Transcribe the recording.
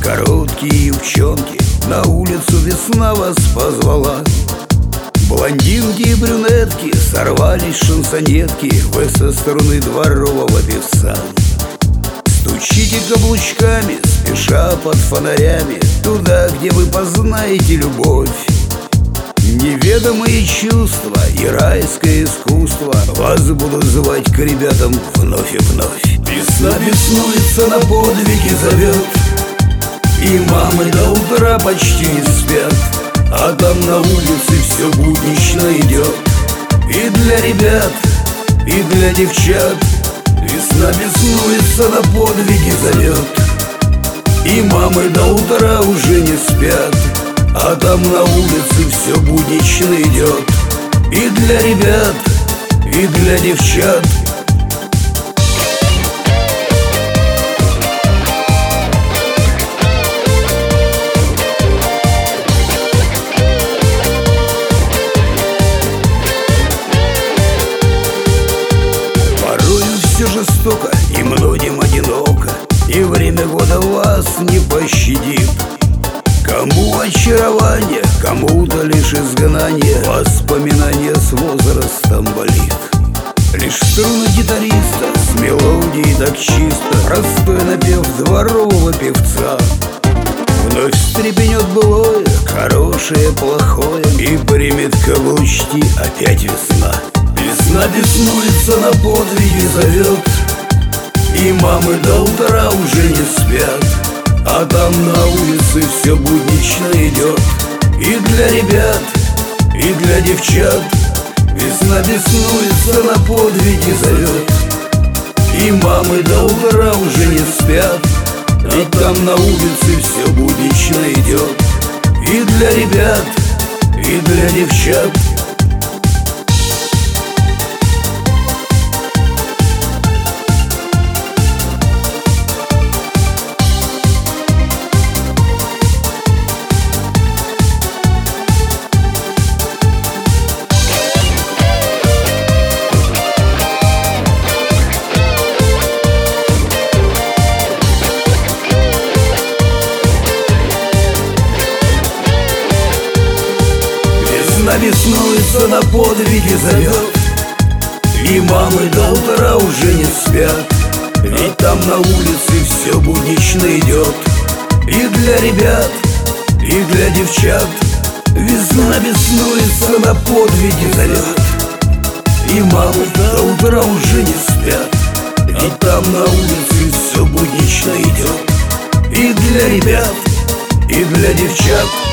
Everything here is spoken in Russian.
короткие юбчонки, на улицу весна вас позвала. Блондинки и брюнетки, сорвались шансонетки, вы со стороны дворового певца. Стучите каблучками, спеша под фонарями, туда, где вы познаете любовь. Неведомые чувства и райское искусство вас будут звать к ребятам вновь и вновь. Весна беснуется, на подвиги зовет, и мамы до утра почти не спят, а там на улице все буднично идет. И для ребят, и для девчат весна беснуется, на подвиги зовет, и мамы до утра уже не спят, а там на улице все буднично идет. И для ребят, и для девчат. Порою все жестоко, и многим одиноко, и время года вас не пощадит. Кому очарование, кому-то лишь изгнание, воспоминания с возрастом болит. Лишь струны гитариста с мелодией так чисто, простой напев дворового певца вновь встрепенет былое, хорошее, плохое, и примет каблучки опять весна. Весна беснуется, на подвиги зовет, и мамы до утра уже не спят, а там на улице все буднично идет. И для ребят, и для девчат весна беснуется, на подвиги зовет, и мамы до утра уже не спят, а там на улице все буднично идет. И для ребят, и для девчат. Весна беснуется, на подвиги зовет, и мамы до утра уже не спят, ведь там на улице все буднично идет. И для ребят, и для девчат весна беснуется, на подвиги зовет, и мамы до утра уже не спят, ведь там на улице все буднично идет. И для ребят, и для девчат